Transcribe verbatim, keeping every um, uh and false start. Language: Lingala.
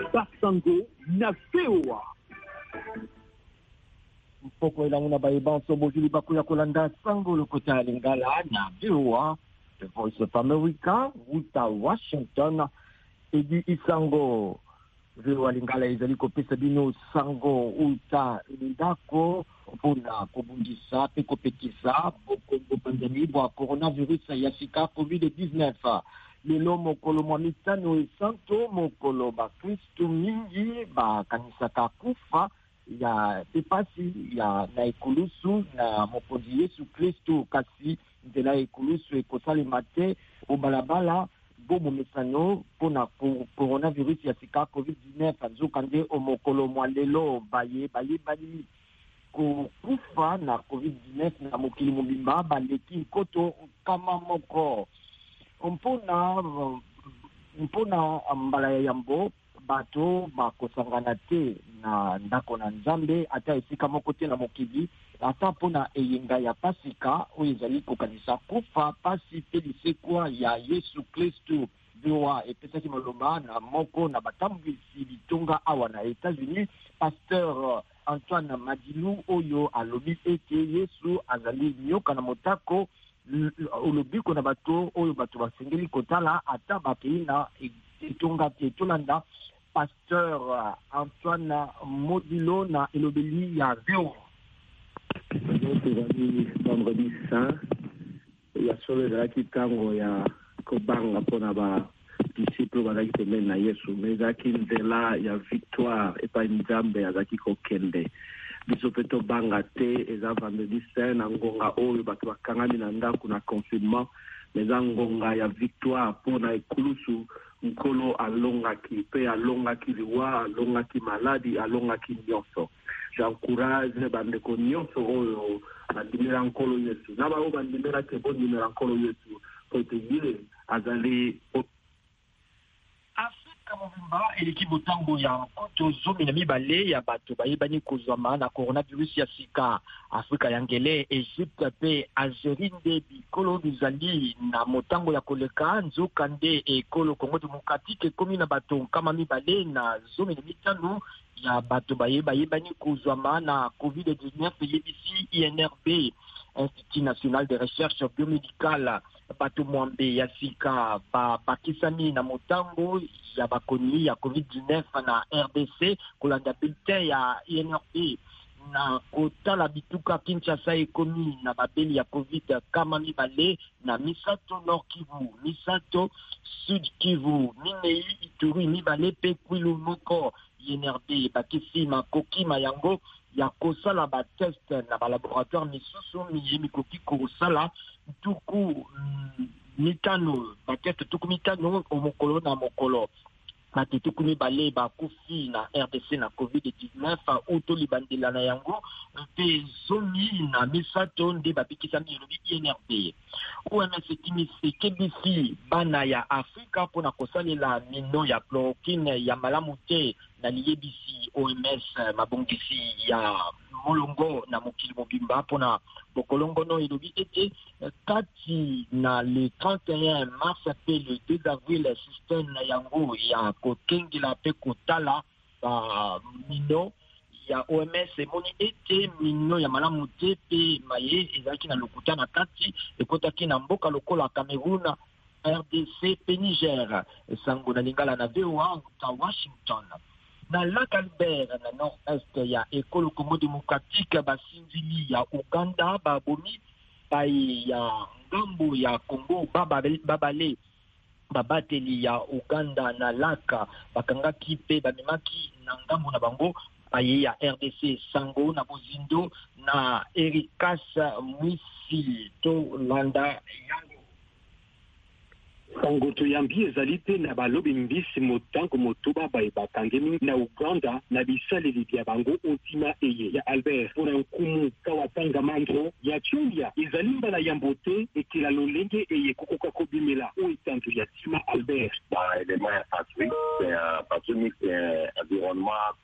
Basango na V O A. Mpoko ilang na ba ibang sobojuli ba kuya kulanda sango lukota lingala na V O A, The Voice of America, Wuta Washington, edi isango V O A lingala izali kopesa bino sango uta lindako mpona kobundisa pe kopekisa bokongo pandemi bwa coronavirus ya sika covid dix-neuf. Lelo mokolo mwa mitano esanto mokolo bakristu mingi bakanisaka kufa ya pepasi ya na ekulusu na mokonzi Yesu Kristu, kasi nzela ekulusu ekosalema te obalabala bomo mesano mpona coronavirus ya sika covid dix-neuf. Nzoka nde omokolo mwa lelo baye bayebani kokufa na covid dix-neuf na mokili mobimba baleki nkoto kama moko. mpona mpona mbala ya yambo bato bakosangana te na ndako na Nzambe ata esika moko te na mokili, ata mpona eyenga ya pasika oyo ezali kokanisa kufa pasi pe lisekwa ya Yesu Kristu. V O A epesaki maloba na moko na batambwisi bitonga awa na Etats-Unis, Pasteur Antoine Madilu oyo alobi ete Yesu azali nyoka na motako olobiko na bato oyo bato basengeli kotala ata bakei na etonga te. Tolanda Pasteur Antoine Modilo na elobeli ya V O A. Vendredi saint ya solo ezalaki ntango ya kobanga mpona badisiple bazalaki pembeni na Yesu, me ezalaki nzela ya victoire epai Nzambe azalaki kokende. Biso mpe tobanga te, eza vendredi saint na ngonga oyo bato bakangami na ndako na confinement, eza ngonga ya victoire mpona ekulusu nkolo alongaki mpe alongaki liwa, alongaki maladi, alongaki nyonso. J'encourage bandeko nyonso oyo bandimela nkolo Yesu na bao bandimela ke bondimela nkolo Yesu po tegile azali Afrika mobimba eleki botango ya nkoto zomi na mibale ya bato bayebani kozwama na coronavirus ya sika. Afrika ya ngele, Egypte pe Algerie nde bikolo bizali na motango ya koleka. Nzoka nde ekolo Congo Democratique ekomi na bato nkama mibale na zomi na mitano ya bato bayebani kozwama na covid dix-neuf. Yebisi I N R B, Institut National de Recherche Biomédicale. Bato mwambe ya sika ba bakisami na motango ya bakoni ya covid dix-neuf na R D C kolanda bulletin ya I N R B. Na kotala bituka Kinshasa ekomi na babeli ya covid kama mibale na misato Nord Kivu, misato Sud Kivu, minei Ituri mibale pe Kwilu moko. I N R B bakisi makoki mayango ya kosala ba test na ba laboratoire misusu miyemi koki kosala tuku mitano ba test tuku mitano omokolo na mokolo. Matituku mibale bakufi na R D C na covid dix-neuf uto libandela na yango mpe zomi na misato nde babikisami elobi I N R B. O M S etimisi kebisi bana ya Afrika mpona kosalela mino ya chloroquine ya malamu te na liyebisi O M S mabongisi ya molongo na mokili mobimba mpona bokolongono elobi ete kati na le trente et un mars pe le deux avril système na yango ya kokengela pe kotala ba mino ya O M S emoni ete mino ya malamu te pe maye ezalaki na lokuta na kati ekotaki na mboka lokola Cameroun, R D C pe Niger. Sango na lingala na V O A ta Washington. Na Lac Albert na nord-est ya ekolo Congo Democratique basinzili ya Uganda babomi bai ya ngambo ya Congo babale, babale babateli ya Uganda na laka bakangaki pe bamemaki na ngambo na bango baye ya R D C. Sango na bozindo na Erikas Mwisi to landa yango sango toyambi ezali te na balobi mbisi motango motoba baye bakangemi na Uganda na bisaleli bya bango ontima eye ya Albert mpona nkumu kawatanga mandro ya Chumbia ezali mbala ya mbote ekela lolenge eye kokoka kobimela o etanzo ya tima Albert. Bah, élément Patrick, c'est un Patrick, c'est un environnement